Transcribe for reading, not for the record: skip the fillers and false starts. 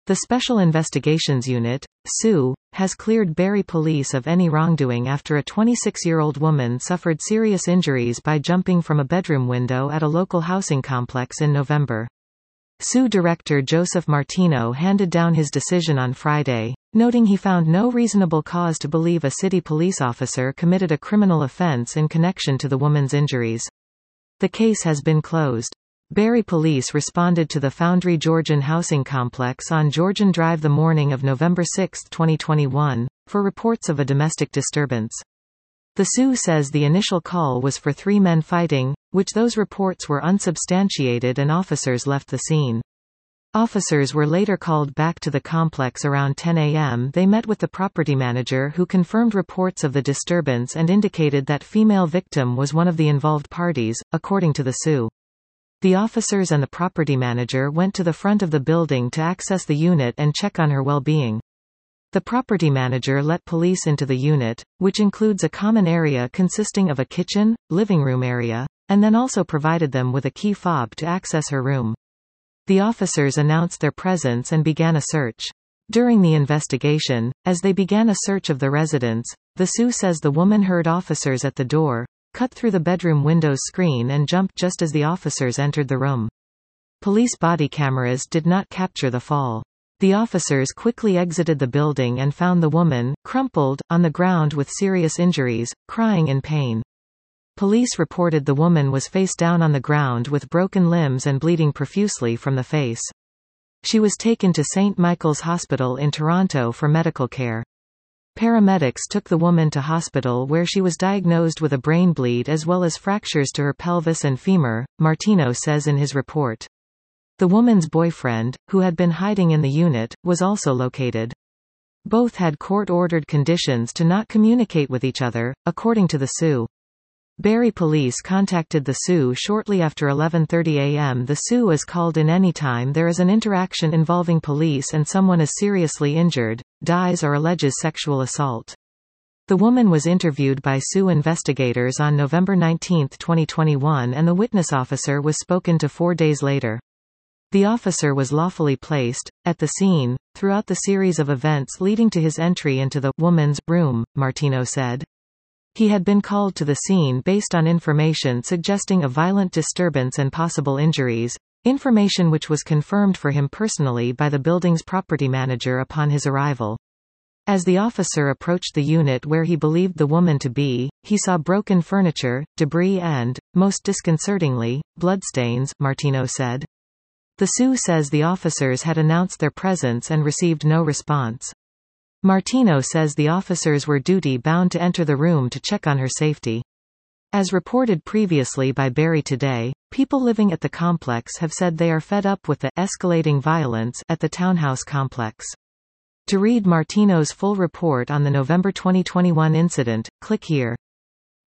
The Special Investigations Unit, SU, has cleared Barrie Police of any wrongdoing after a 26-year-old woman suffered serious injuries by jumping from a bedroom window at a local housing complex in November. SU Director Joseph Martino handed down his decision on Friday, noting he found no reasonable cause to believe a city police officer committed a criminal offense in connection to the woman's injuries. The case has been closed. Barrie Police responded to the Foundry Georgian housing complex on Georgian Drive the morning of November 6, 2021, for reports of a domestic disturbance. The SU says the initial call was for 3 men fighting, which those reports were unsubstantiated and officers left the scene. Officers were later called back to the complex around 10 a.m. They met with the property manager who confirmed reports of the disturbance and indicated that female victim was one of the involved parties, according to the SU. The officers and the property manager went to the front of the building to access the unit and check on her well-being. The property manager let police into the unit, which includes a common area consisting of a kitchen, living room area, and then also provided them with a key fob to access her room. The officers announced their presence and began a search. During the investigation, as they began a search of the residence, the SU says the woman heard officers at the door, cut through the bedroom window's screen and jumped just as the officers entered the room. Police body cameras did not capture the fall. The officers quickly exited the building and found the woman, crumpled, on the ground with serious injuries, crying in pain. Police reported the woman was face down on the ground with broken limbs and bleeding profusely from the face. She was taken to St. Michael's Hospital in Toronto for medical care. Paramedics took the woman to hospital where she was diagnosed with a brain bleed as well as fractures to her pelvis and femur, Martino says in his report. The woman's boyfriend, who had been hiding in the unit, was also located. Both had court-ordered conditions to not communicate with each other, according to the SU. Barrie Police contacted the SU shortly after 11:30 a.m. The SU is called in any time there is an interaction involving police and someone is seriously injured, dies or alleges sexual assault. The woman was interviewed by SU investigators on November 19, 2021 and the witness officer was spoken to 4 days later. The officer was lawfully placed, at the scene, throughout the series of events leading to his entry into the woman's room, Martino said. He had been called to the scene based on information suggesting a violent disturbance and possible injuries, information which was confirmed for him personally by the building's property manager upon his arrival. As the officer approached the unit where he believed the woman to be, he saw broken furniture, debris and, most disconcertingly, bloodstains, Martino said. The SU says the officers had announced their presence and received no response. Martino says the officers were duty-bound to enter the room to check on her safety. As reported previously by Barrie Today, people living at the complex have said they are fed up with the escalating violence at the townhouse complex. To read Martino's full report on the November 2021 incident, click here.